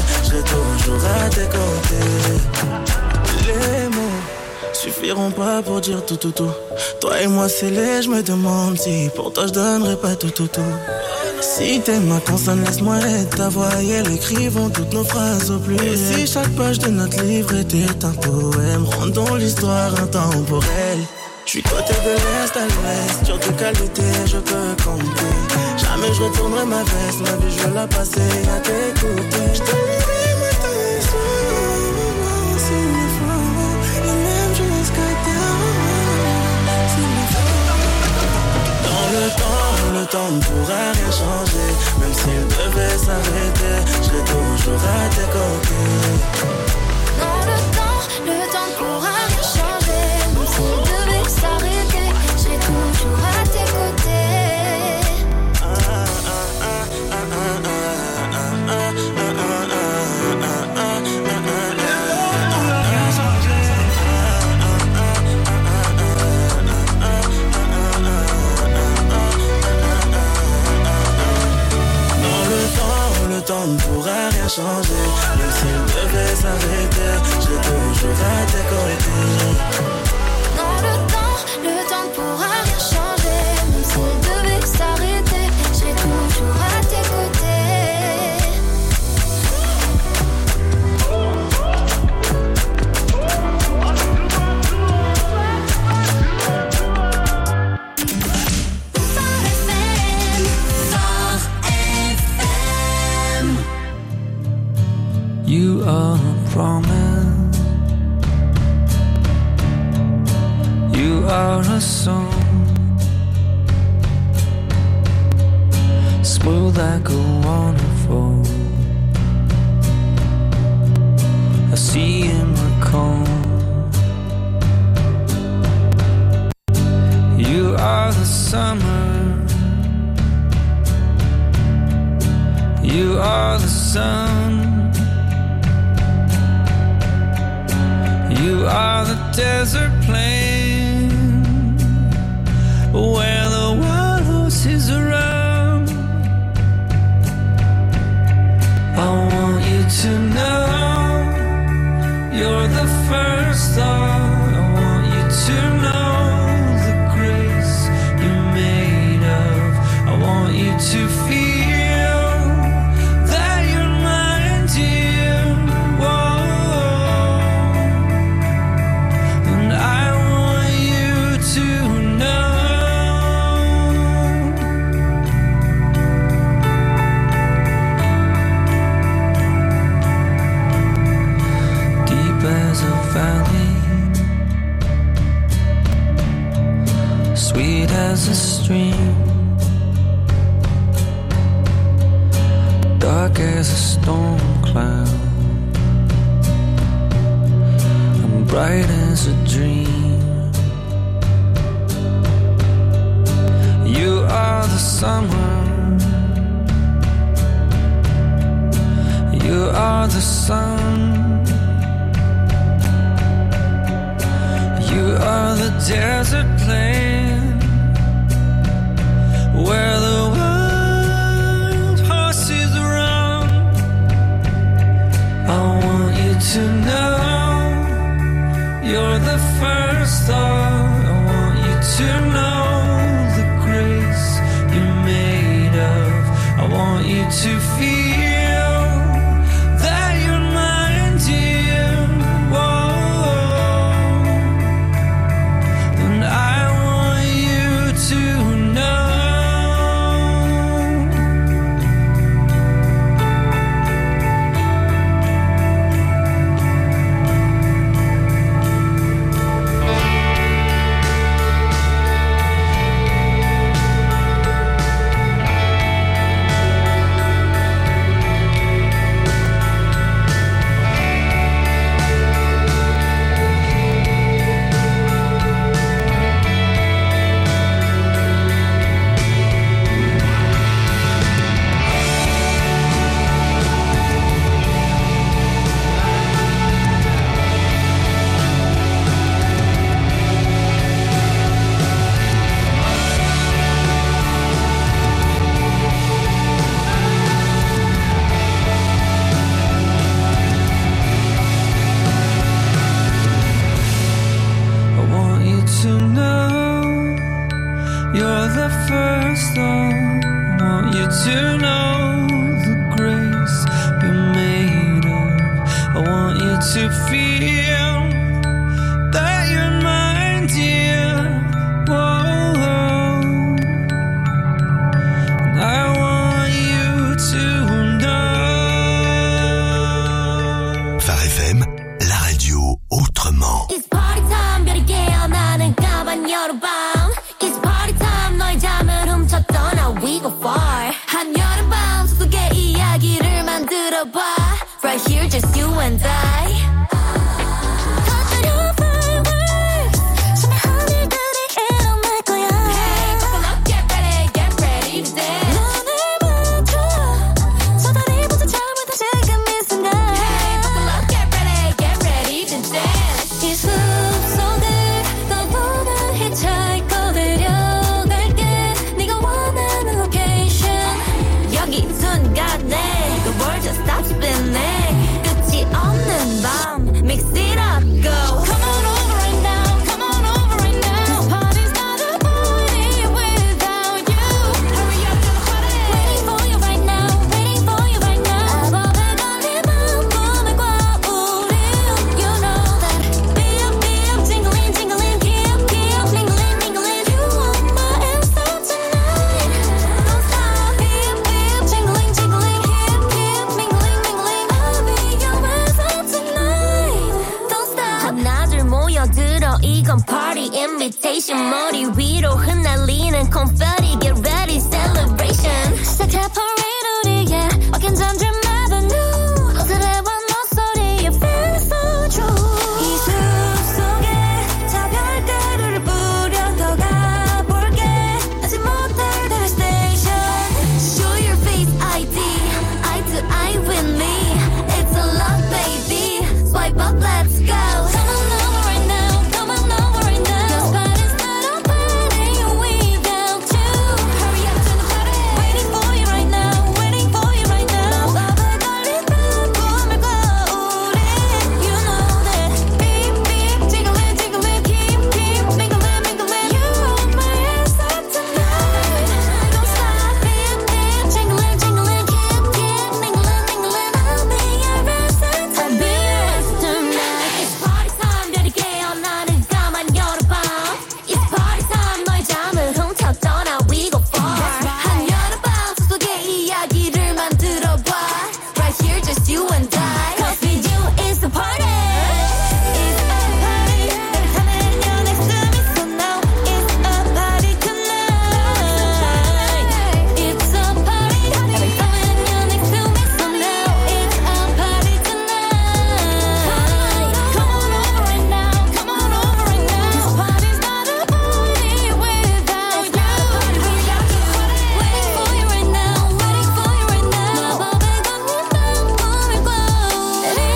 je serai toujours à tes côtés. Les mots suffiront pas pour dire tout tout tout. Toi et moi c'est les, je me demande si pour toi je donnerais pas tout tout tout. Si t'es ma consonne, laisse-moi être ta voix et elle écrivons toutes nos phrases au pluriel. Et si chaque page de notre livre était un poème, rendons l'histoire intemporelle. J'suis côté de l'Est à l'Ouest, sur tes qualités je peux compter. Jamais je retournerai ma veste, ma vie je veux la passer à t'écouter. J't'aimerai matin et soir, s'il le faut, et même jusqu'à terre, s'il le faut. Dans le temps, le temps ne pourra rien changer. Même s'il devait s'arrêter, je serai toujours à tes côtés. Dans le temps, le temps ne pourra rien changer. Même s'il devait s'arrêter, je serai toujours à tes côtés. Ah, ah, ah, ah, ah, ah, ah, ah, ah, ah, le temps ne pourra rien changer. Même s'il devait s'arrêter, je serai toujours à tes côtés. Dans le temps, le temps ne pourra rien changer. Même s'il devait s'arrêter, je serai toujours à tes côtés. You are a promise. You are a song, smooth like a waterfall. I see in the calm. You are the summer. You are the sun. You are the desert plain where the wild horses run. I want you to know you're the first thought. I want you to know the grace you're made of. I want you to feel that you're mine, dear. Whoa. Sweet as a stream, dark as a storm cloud, and bright as a dream. You are the summer, you are the sun. You are the desert plain where the wild horses run. I want you to know you're the first thought. I want you to know the grace you're made of. I want you to feel that you're mine, dear. Whoa. I want you to know. to feel that you're mine, dear. Whoa, and I want you to know. Phare F M, la radio autrement. It's party time, 별이 깨어나는 까만 여름밤. It's party time, 너의 잠을 훔쳤던 now we go far. 한여름밤 속의 이야기를 만들어봐. Right here, just you and I. 머리 위로 흩날리는 confetti, get ready, celebration. 시작해 parade 우리의 어긴 잔들만